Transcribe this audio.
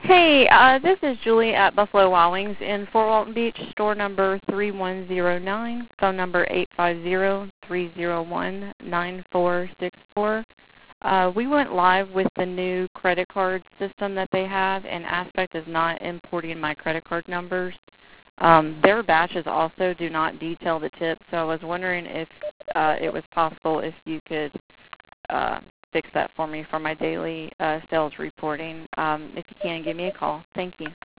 Hey, this is Julie at Buffalo Wild Wings in Fort Walton Beach, store number 3109, phone number 850-301-9464. We went live with the new credit card system that they have, and Aspect is not importing my credit card numbers. Their batches also do not detail the tip, so I was wondering if it was possible if you could fix that for me for my daily sales reporting. If you can, give me a call. Thank you.